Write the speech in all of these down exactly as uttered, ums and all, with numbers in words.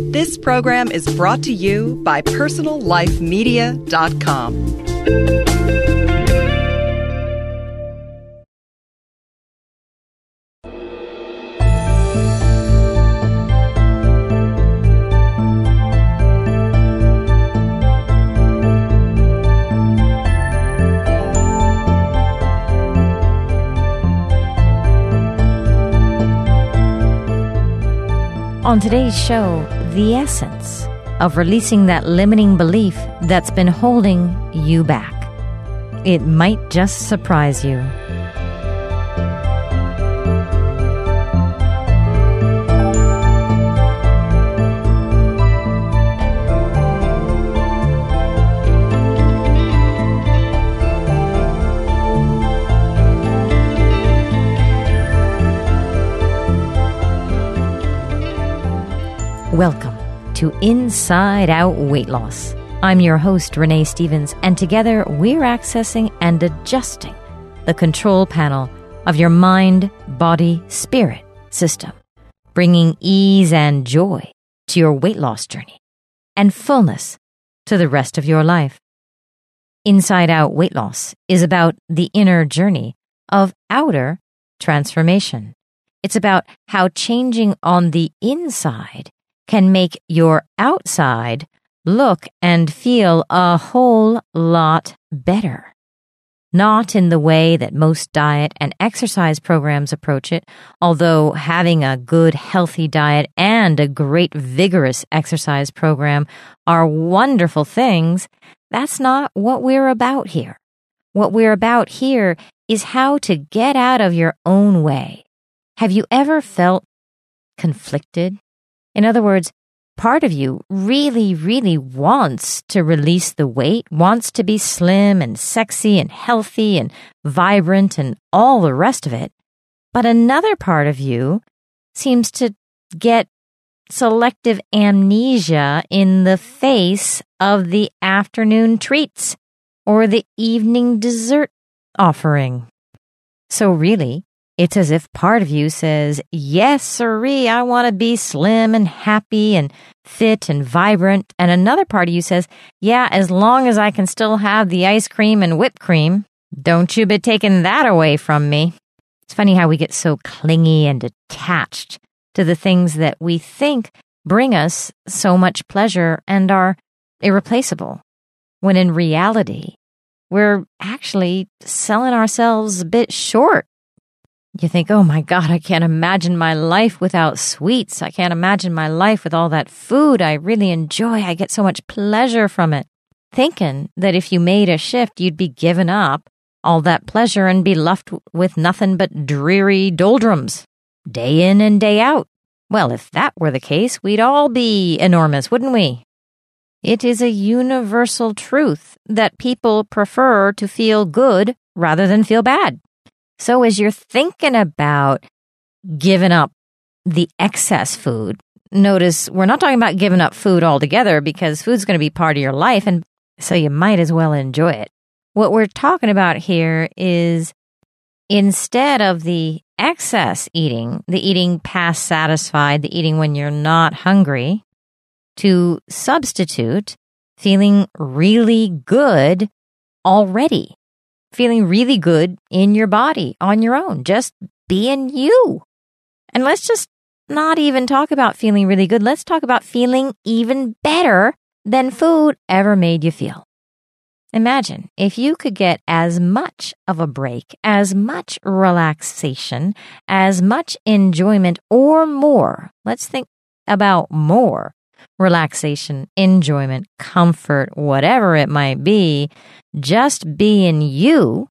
This program is brought to you by personal life media dot com. On today's show, the essence of releasing that limiting belief that's been holding you back. It might just surprise you. Welcome to Inside Out Weight Loss. I'm your host, Renee Stevens, and together we're accessing and adjusting the control panel of your mind, body, spirit system, bringing ease and joy to your weight loss journey and fullness to the rest of your life. Inside Out Weight Loss is about the inner journey of outer transformation. It's about how changing on the inside can make your outside look and feel a whole lot better. Not in the way that most diet and exercise programs approach it, although having a good, healthy diet and a great, vigorous exercise program are wonderful things. That's not what we're about here. What we're about here is how to get out of your own way. Have you ever felt conflicted? In other words, part of you really, really wants to release the weight, wants to be slim and sexy and healthy and vibrant and all the rest of it. But another part of you seems to get selective amnesia in the face of the afternoon treats or the evening dessert offering. So really, it's as if part of you says, yes, sirree, I want to be slim and happy and fit and vibrant. And another part of you says, yeah, as long as I can still have the ice cream and whipped cream, don't you be taking that away from me. It's funny how we get so clingy and attached to the things that we think bring us so much pleasure and are irreplaceable, when in reality, we're actually selling ourselves a bit short. You think, oh my God, I can't imagine my life without sweets. I can't imagine my life with all that food I really enjoy. I get so much pleasure from it. Thinking that if you made a shift, you'd be giving up all that pleasure and be left with nothing but dreary doldrums, day in and day out. Well, if that were the case, we'd all be enormous, wouldn't we? It is a universal truth that people prefer to feel good rather than feel bad. So as you're thinking about giving up the excess food, notice we're not talking about giving up food altogether because food's going to be part of your life, and so you might as well enjoy it. What we're talking about here is instead of the excess eating, the eating past satisfied, the eating when you're not hungry, to substitute feeling really good already. Feeling really good in your body on your own, just being you. And let's just not even talk about feeling really good. Let's talk about feeling even better than food ever made you feel. Imagine if you could get as much of a break, as much relaxation, as much enjoyment or more. Let's think about more relaxation, enjoyment, comfort, whatever it might be, just being you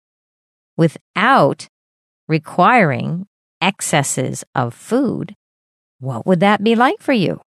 without requiring excesses of food. What would that be like for you?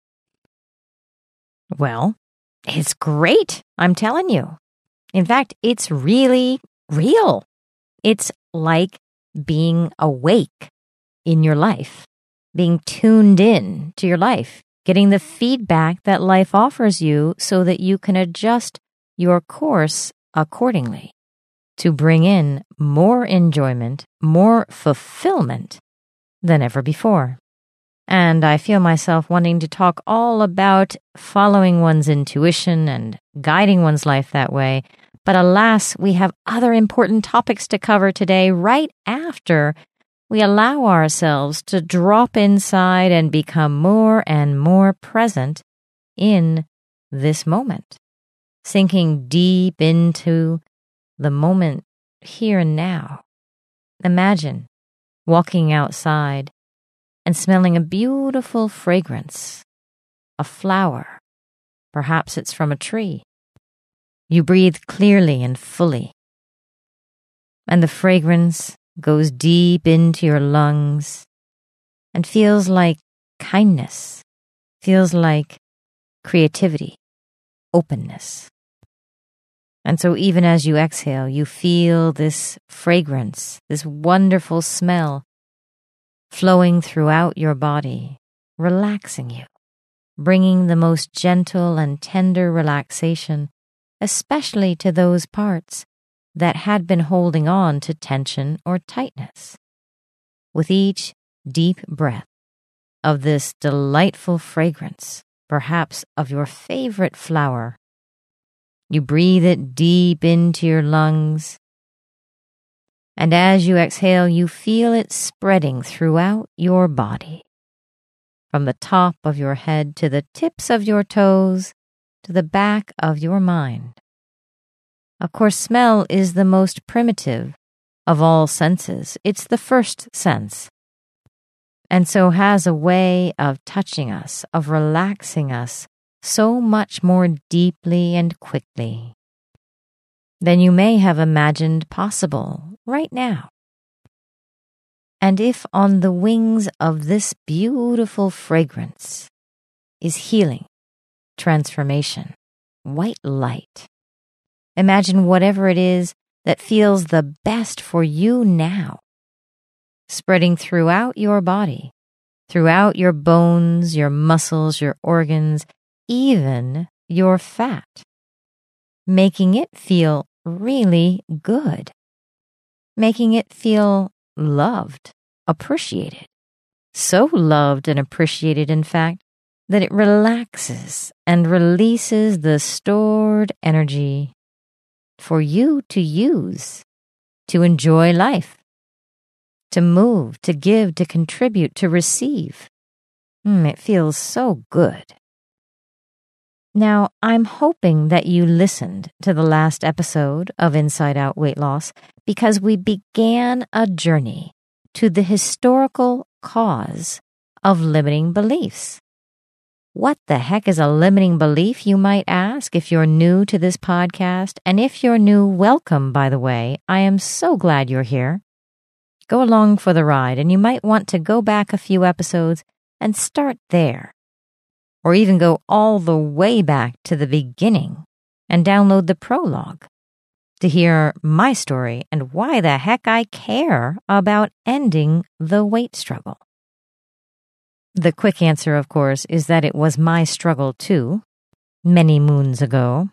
Well, it's great, I'm telling you. In fact, it's really real. It's like being awake in your life, being tuned in to your life, getting the feedback that life offers you so that you can adjust your course accordingly to bring in more enjoyment, more fulfillment than ever before. And I feel myself wanting to talk all about following one's intuition and guiding one's life that way. But alas, we have other important topics to cover today right after we allow ourselves to drop inside and become more and more present in this moment, sinking deep into the moment here and now. Imagine walking outside and smelling a beautiful fragrance, a flower. Perhaps it's from a tree. You breathe clearly and fully, and the fragrance goes deep into your lungs and feels like kindness, feels like creativity, openness. And so even as you exhale, you feel this fragrance, this wonderful smell flowing throughout your body, relaxing you, bringing the most gentle and tender relaxation, especially to those parts that had been holding on to tension or tightness. With each deep breath of this delightful fragrance, perhaps of your favorite flower, you breathe it deep into your lungs, and as you exhale, you feel it spreading throughout your body, from the top of your head to the tips of your toes to the back of your mind. Of course, smell is the most primitive of all senses. It's the first sense, and so has a way of touching us, of relaxing us so much more deeply and quickly than you may have imagined possible right now. And if on the wings of this beautiful fragrance is healing, transformation, white light, imagine whatever it is that feels the best for you now, spreading throughout your body, throughout your bones, your muscles, your organs, even your fat, making it feel really good, making it feel loved, appreciated, so loved and appreciated, in fact, that it relaxes and releases the stored energy for you to use, to enjoy life, to move, to give, to contribute, to receive. Mm, it feels so good. Now, I'm hoping that you listened to the last episode of Inside Out Weight Loss because we began a journey to the historical cause of limiting beliefs. What the heck is a limiting belief, you might ask, if you're new to this podcast? And if you're new, welcome, by the way. I am so glad you're here. Go along for the ride, and you might want to go back a few episodes and start there. Or even go all the way back to the beginning and download the prologue to hear my story and why the heck I care about ending the weight struggle. The quick answer, of course, is that it was my struggle too, many moons ago.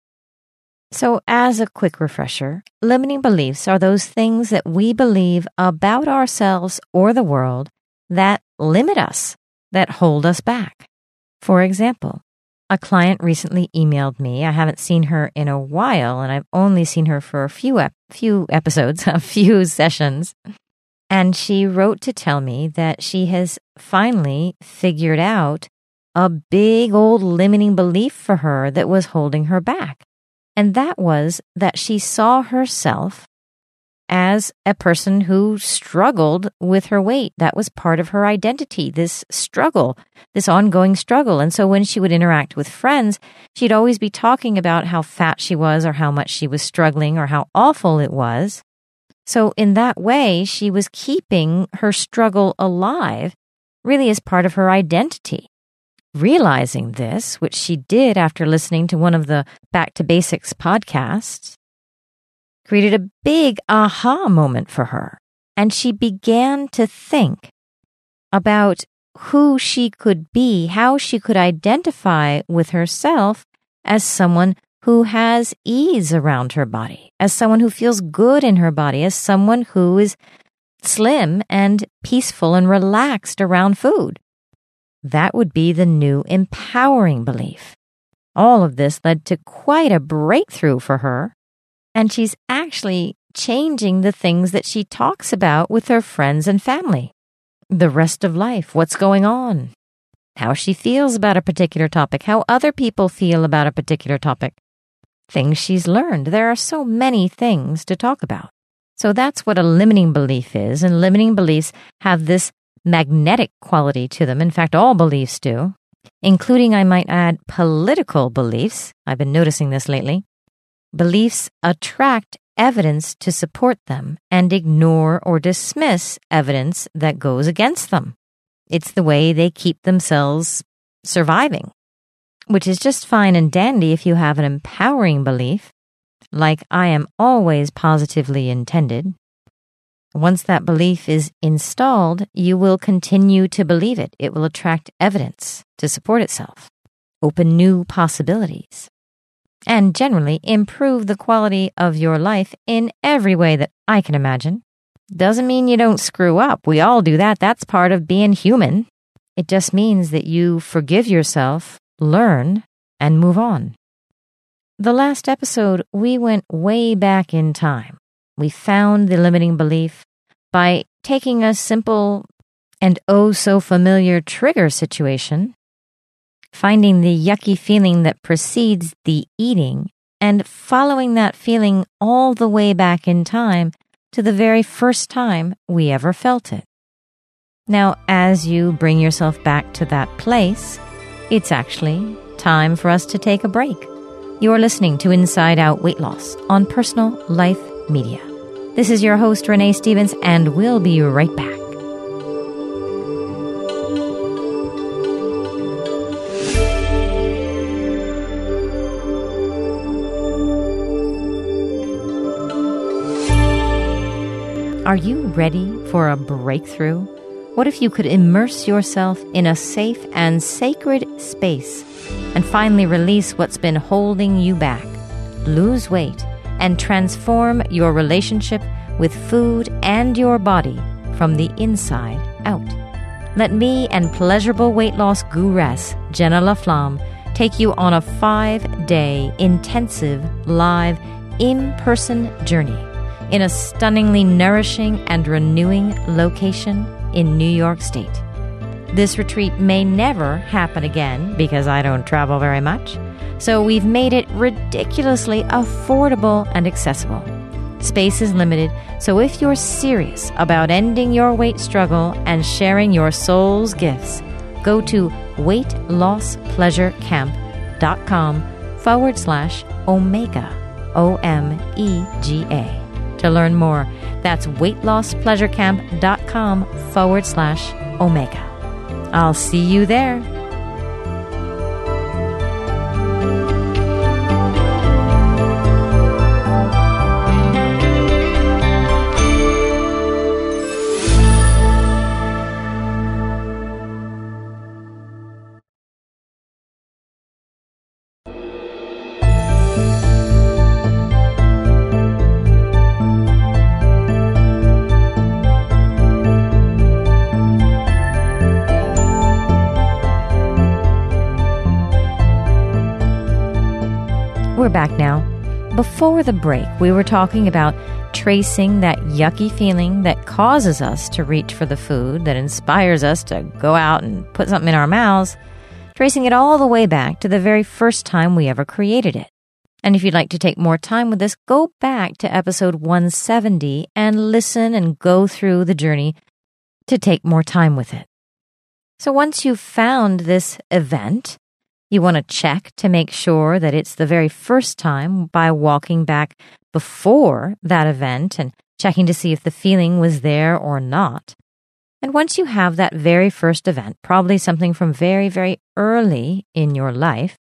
So as a quick refresher, limiting beliefs are those things that we believe about ourselves or the world that limit us, that hold us back. For example, a client recently emailed me. I haven't seen her in a while, and I've only seen her for a few ep- few episodes, a few sessions. And she wrote to tell me that she has finally figured out a big old limiting belief for her that was holding her back. And that was that she saw herself as a person who struggled with her weight. That was part of her identity, this struggle, this ongoing struggle. And so when she would interact with friends, she'd always be talking about how fat she was or how much she was struggling or how awful it was. So in that way, she was keeping her struggle alive, really as part of her identity. Realizing this, which she did after listening to one of the Back to Basics podcasts, created a big aha moment for her. And she began to think about who she could be, how she could identify with herself as someone who has ease around her body, as someone who feels good in her body, as someone who is slim and peaceful and relaxed around food. That would be the new empowering belief. All of this led to quite a breakthrough for her, and she's actually changing the things that she talks about with her friends and family. The rest of life, what's going on, how she feels about a particular topic, how other people feel about a particular topic, things she's learned. There are so many things to talk about. So that's what a limiting belief is, and limiting beliefs have this magnetic quality to them. In fact, all beliefs do, including, I might add, political beliefs. I've been noticing this lately. Beliefs attract evidence to support them and ignore or dismiss evidence that goes against them. It's the way they keep themselves surviving, which is just fine and dandy if you have an empowering belief, like I am always positively intended. Once that belief is installed, you will continue to believe it. It will attract evidence to support itself, open new possibilities, and generally improve the quality of your life in every way that I can imagine. Doesn't mean you don't screw up. We all do that. That's part of being human. It just means that you forgive yourself, learn, and move on. The last episode, we went way back in time. We found the limiting belief by taking a simple and oh so familiar trigger situation, finding the yucky feeling that precedes the eating, and following that feeling all the way back in time to the very first time we ever felt it. Now, as you bring yourself back to that place, it's actually time for us to take a break. You're listening to Inside Out Weight Loss on Personal Life Media. This is your host, Renee Stevens, and we'll be right back. Are you ready for a breakthrough? What if you could immerse yourself in a safe and sacred space and finally release what's been holding you back, lose weight, and transform your relationship with food and your body from the inside out? Let me and pleasurable weight loss gurus Jenna LaFlamme take you on a five-day intensive live in-person journey in a stunningly nourishing and renewing location in New York State. This retreat may never happen again because I don't travel very much, so we've made it ridiculously affordable and accessible. Space is limited, so if you're serious about ending your weight struggle and sharing your soul's gifts, go to weightlosspleasurecamp.com forward slash Omega, O M E G A. To learn more, that's weightlosspleasurecamp.com forward slash Omega. I'll see you there. We're back now. Before the break, we were talking about tracing that yucky feeling that causes us to reach for the food, that inspires us to go out and put something in our mouths, tracing it all the way back to the very first time we ever created it. And if you'd like to take more time with this, go back to episode one seventy and listen and go through the journey to take more time with it. So once you've found this event, you want to check to make sure that it's the very first time by walking back before that event and checking to see if the feeling was there or not. And once you have that very first event, probably something from very, very early in your life.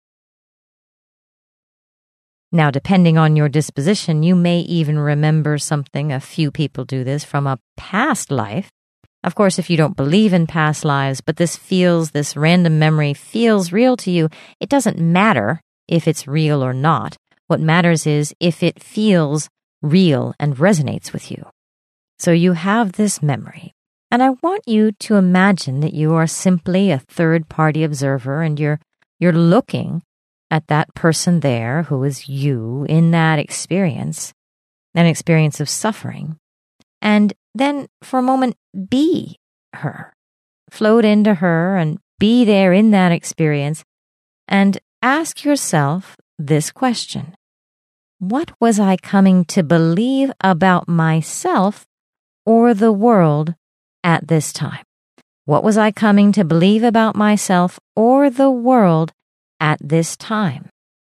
Now, depending on your disposition, you may even remember something, a few people do this, from a past life. Of course, if you don't believe in past lives, but this feels, this random memory feels real to you, it doesn't matter if it's real or not. What matters is if it feels real and resonates with you. So you have this memory. And I want you to imagine that you are simply a third-party observer and you're you're looking at that person there who is you in that experience, an experience of suffering. And then for a moment, be her. Float into her and be there in that experience and ask yourself this question. What was I coming to believe about myself or the world at this time? What was I coming to believe about myself or the world at this time?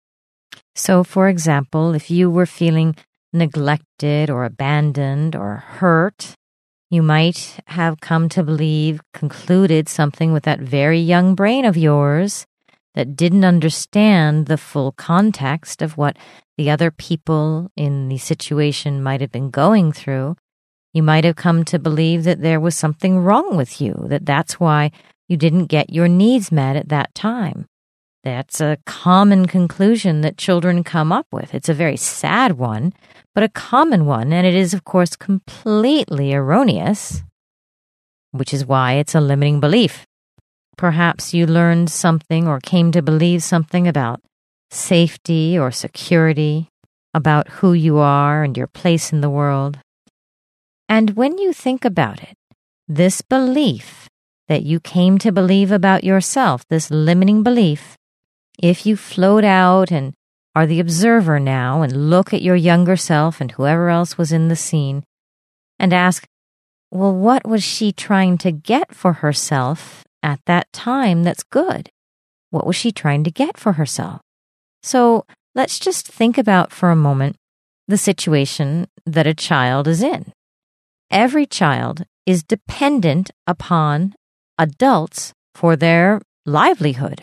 So, for example, if you were feeling neglected or abandoned or hurt, you might have come to believe, concluded something with that very young brain of yours that didn't understand the full context of what the other people in the situation might have been going through. You might have come to believe that there was something wrong with you, that that's why you didn't get your needs met at that time. That's a common conclusion that children come up with. It's a very sad one, but a common one, and it is, of course, completely erroneous, which is why it's a limiting belief. Perhaps you learned something or came to believe something about safety or security, about who you are and your place in the world. And when you think about it, this belief that you came to believe about yourself, this limiting belief, if you float out and are the observer now and look at your younger self and whoever else was in the scene and ask, well, what was she trying to get for herself at that time that's good? What was she trying to get for herself? So let's just think about for a moment the situation that a child is in. Every child is dependent upon adults for their livelihood.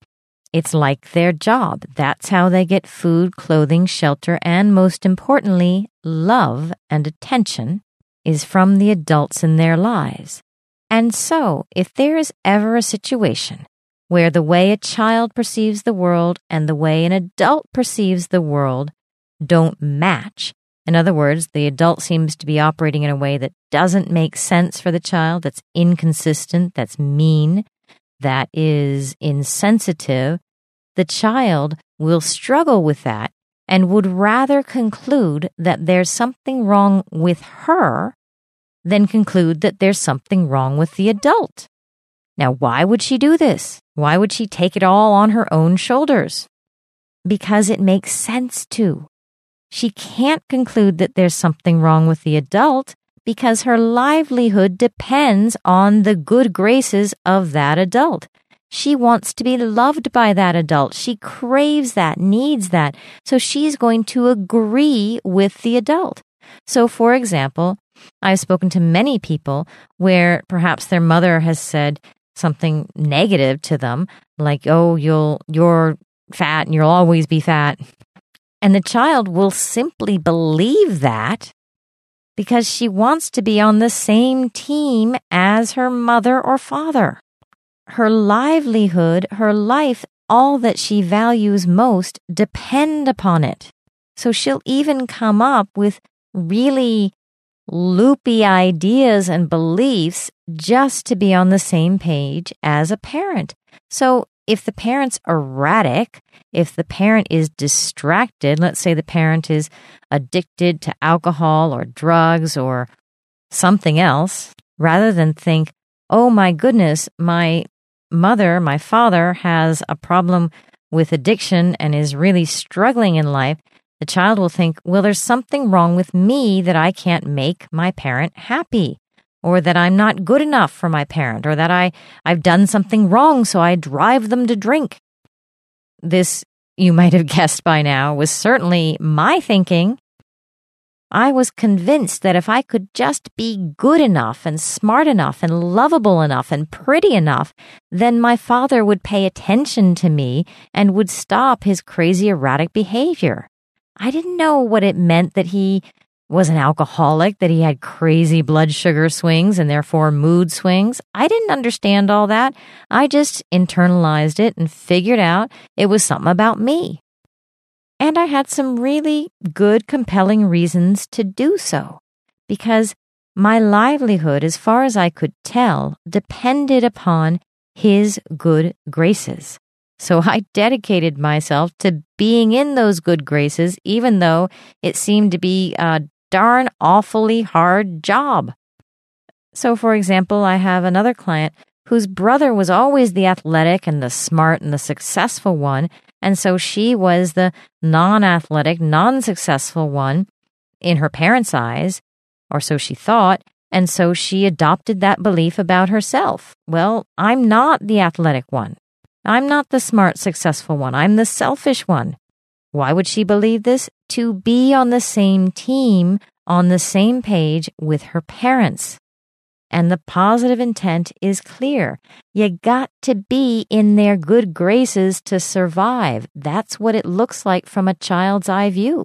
It's like their job. That's how they get food, clothing, shelter, and most importantly, love and attention is from the adults in their lives. And so, if there is ever a situation where the way a child perceives the world and the way an adult perceives the world don't match, in other words, the adult seems to be operating in a way that doesn't make sense for the child, that's inconsistent, that's mean, that is insensitive, the child will struggle with that and would rather conclude that there's something wrong with her than conclude that there's something wrong with the adult. Now, why would she do this? Why would she take it all on her own shoulders? Because it makes sense to. She can't conclude that there's something wrong with the adult because her livelihood depends on the good graces of that adult. She wants to be loved by that adult. She craves that, needs that. So she's going to agree with the adult. So, for example, I've spoken to many people where perhaps their mother has said something negative to them, like, oh, you'll, you're fat and you'll always be fat. And the child will simply believe that because she wants to be on the same team as her mother or father. Her livelihood, her life, all that she values most depend upon it. So she'll even come up with really loopy ideas and beliefs just to be on the same page as a parent. So if the parent's erratic, if the parent is distracted, let's say the parent is addicted to alcohol or drugs or something else, rather than think, oh my goodness, my mother, my father has a problem with addiction and is really struggling in life, the child will think, well, there's something wrong with me that I can't make my parent happy, or that I'm not good enough for my parent, or that I, I've done something wrong, so I drive them to drink. This, you might have guessed by now, was certainly my thinking. I was convinced that if I could just be good enough and smart enough and lovable enough and pretty enough, then my father would pay attention to me and would stop his crazy erratic behavior. I didn't know what it meant that he was an alcoholic, that he had crazy blood sugar swings and therefore mood swings. I didn't understand all that. I just internalized it and figured out it was something about me. And I had some really good, compelling reasons to do so, because My livelihood, as far as I could tell, depended upon his good graces. So I dedicated myself to being in those good graces, even though it seemed to be a darn awfully hard job. So, for example, I have another client whose brother was always the athletic and the smart and the successful one, and so she was the non-athletic, non-successful one in her parents' eyes, or so she thought, and so she adopted that belief about herself. Well, I'm not the athletic one. I'm not the smart, successful one. I'm the selfish one. Why would she believe this? To be on the same team, on the same page with her parents. And the positive intent is clear. You got to be in their good graces to survive. That's what it looks like from a child's eye view.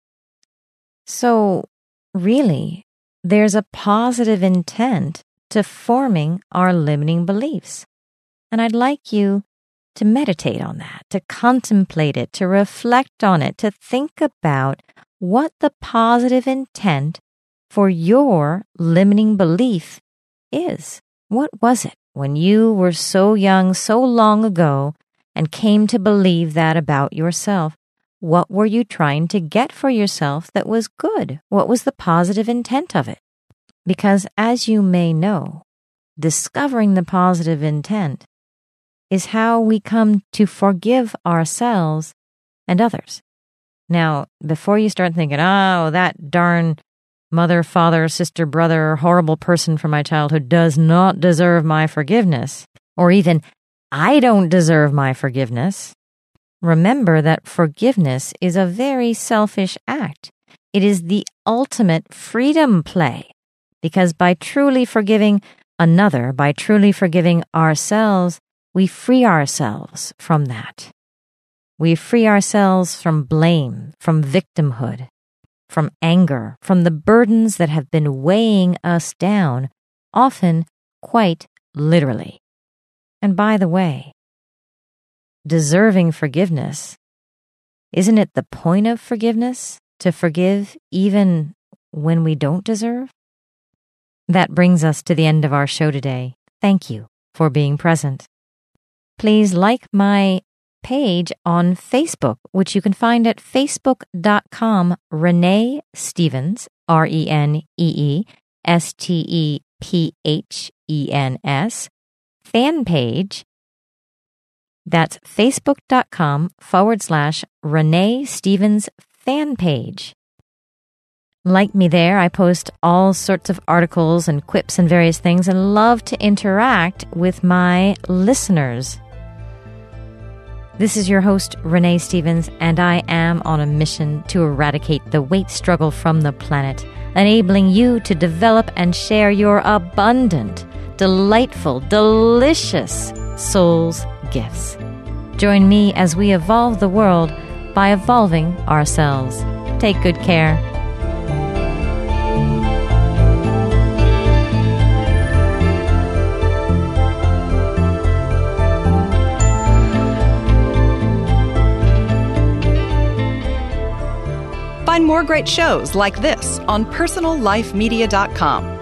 So, really, there's a positive intent to forming our limiting beliefs. And I'd like you to meditate on that, to contemplate it, to reflect on it, to think about what the positive intent for your limiting belief is. What was it when you were so young, so long ago, and came to believe that about yourself? What were you trying to get for yourself that was good? What was the positive intent of it? Because as you may know, discovering the positive intent is how we come to forgive ourselves and others. Now, before you start thinking, oh, that darn mother, father, sister, brother, horrible person from my childhood does not deserve my forgiveness, or even, I don't deserve my forgiveness. Remember that forgiveness is a very selfish act. It is the ultimate freedom play, because by truly forgiving another, by truly forgiving ourselves, we free ourselves from that. We free ourselves from blame, from victimhood, from anger, from the burdens that have been weighing us down, often quite literally. And by the way, deserving forgiveness, isn't it the point of forgiveness to forgive even when we don't deserve? That brings us to the end of our show today. Thank you for being present. Please like my page on Facebook, which you can find at facebook.com Renee Stevens, R E N E E S T E P H E N S, fan page. That's facebook.com forward slash Renee Stevens fan page. Like me there, I post all sorts of articles and quips and various things and love to interact with my listeners. This is your host, Renee Stevens, and I am on a mission to eradicate the weight struggle from the planet, enabling you to develop and share your abundant, delightful, delicious soul's gifts. Join me as we evolve the world by evolving ourselves. Take good care. Find more great shows like this on personal life media dot com.